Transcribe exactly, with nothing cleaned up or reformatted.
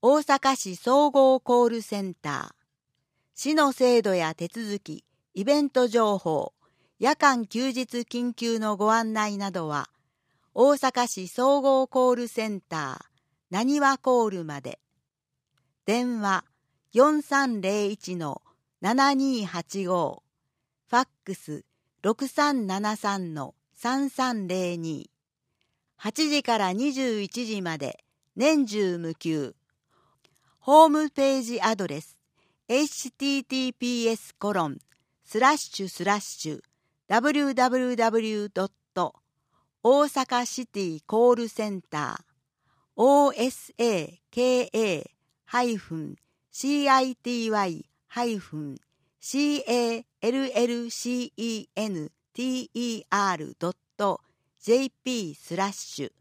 大阪市総合コールセンター。市の制度や手続き、イベント情報、夜間休日緊急のご案内などは、大阪市総合コールセンター、なにわコールまで。電話 よんさんゼロいちのななにはちご、ファックス ろくさんななさんのさんさんゼロに。はちじからにじゅういちじまで年中無休。ホームページアドレス エイチティーティーピーエスコロンスラッシュスラッシュダブリューダブリューダブリュードット大阪シティコールセンター オーエスエーケーエー ハイフン シーアイティーワイ ハイフン シーエーエルエルシーイーエヌティーイーアール ドット ジェーピー スラッシュ